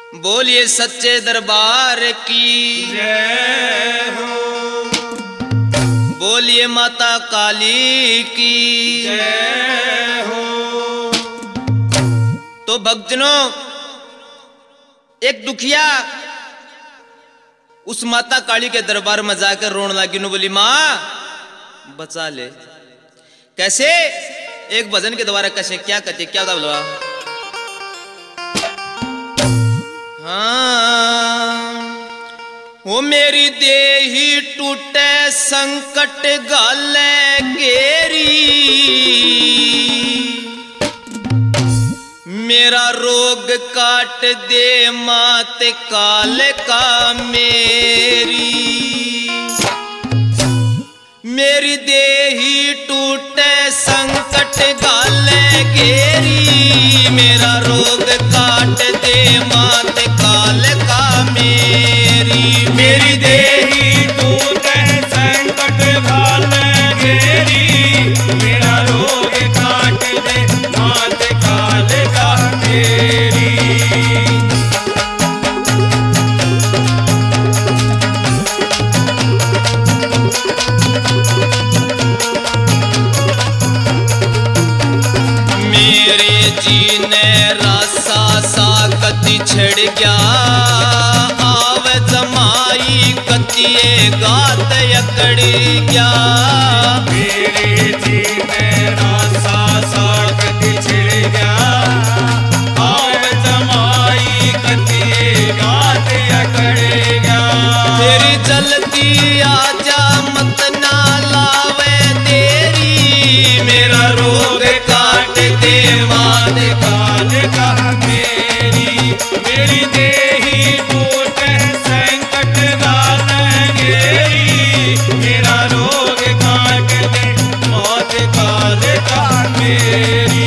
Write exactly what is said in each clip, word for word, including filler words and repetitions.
बोलिए सच्चे दरबार की जय हो। बोलिए माता काली की जय हो। तो भक्तजनों, एक दुखिया उस माता काली के दरबार में जाकर रोने लगी। नु बोली, माँ बचा ले। कैसे? एक भजन के द्वारा कैसे क्या कहते क्या बोलवा? हाँ, वो मेरी देही टूटे संकट गाले गेरी, मेरा रोग काट दे मात काल का मेरी। मेरी देही टूटे संकट गाले गेरी, मेरा रोग काट दे मात काल का मेरी। मेरी देही टूटे संकट गाले गेरी, मेरा रोग काट दे मात काल का मेरी। छड़ गया आव जमाई कतिये गात अकड़ गया। मेरे जी मेरा सा सा कति छिड़ गया, आव जमाई कतिये गात अकड़ गया। तेरी जल्दी आजा मत ना लावे देरी, मेरा रोग काट दे मात काल का मेरी। मेरी देही टूटे संकट गाले गेरी, मेरा रोग काट दे मौत काल का मेरी।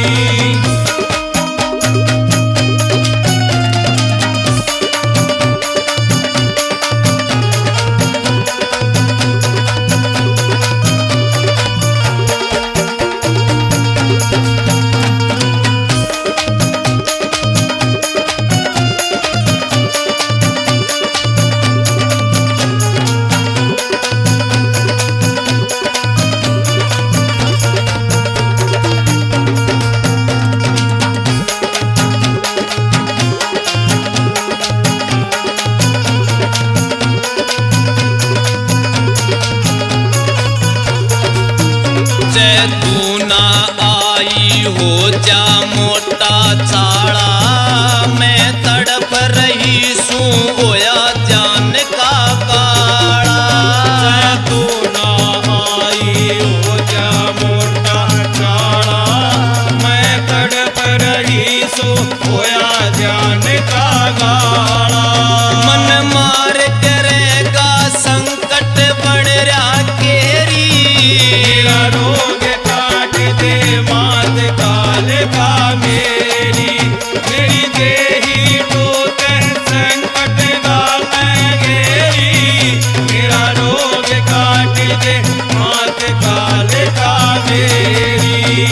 तू ना आई हो जा मोटा चाड़ा, मैं तड़प रही सू होया जान का काड़ा। तू ना आई हो जा मोटा चाड़ा, मैं तड़प रही सो होया जान का गाड़ा। मन मार करेगा संकट बढ़ रहा केरी, मेरा रोग काट दे मात काल का मेरी। मेरी देही टूटे संकट गाले गेरी, मेरा रोग काट दे मात काल का मेरी।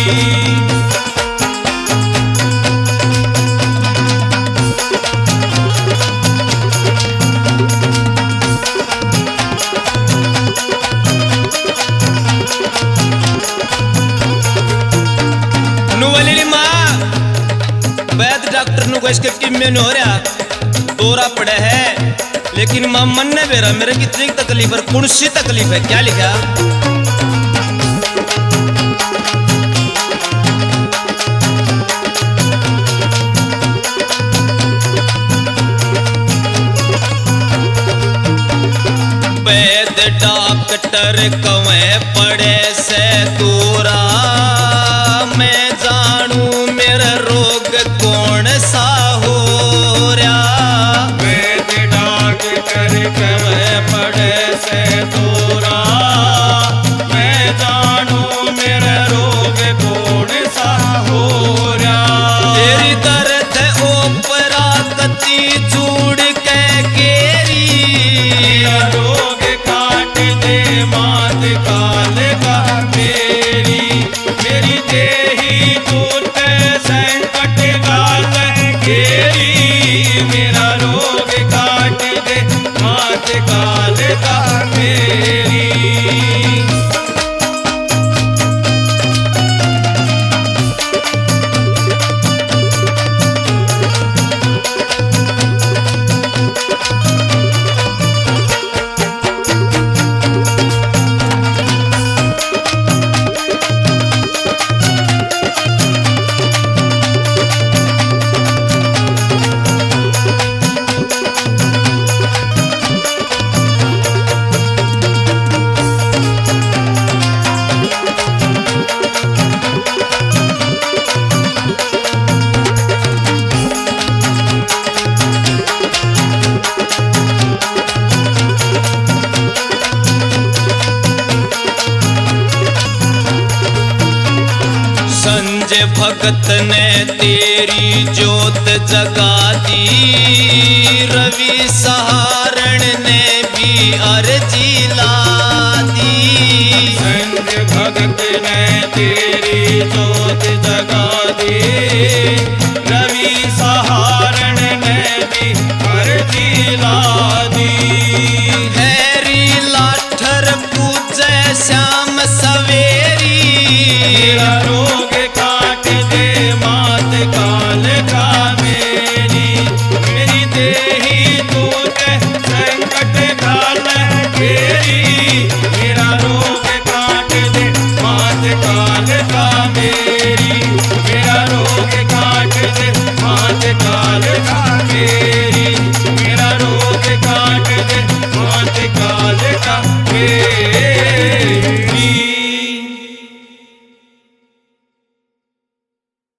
वैद्य डॉक्टर नु इसके किम्मे न हो रहा दौरा पड़ा है, लेकिन मां मन ने बेरा मेरे कितनी तकलीफ है, कौन सी तकलीफ है? क्या लिखा? वैद्य डॉक्टर कवे पड़े से दूरा, मैं जानू मेरा रोग कौन सा हो रहा। वैद्य डॉक्टर कवे पड़े से दूरा, मैं जानू मेरा रोग कौन सा हो रहा। तेरी दर्द ओपरा कती चूड़ के गेरी, मेरा रोग काट दे मात काल का मेरी। मेरी देही टूटे संकट गाले भगत ने तेरी जोत जगा दी, रवि सहारण ने भी अर्जी ला दी। संज भगत ने तेरी जोत जगा दी, रवि सहारण ने भी अर्जी ला दी। हैरी लाठर पूजे श्याम सवेरी, तेरा रोग काट दे मात काल का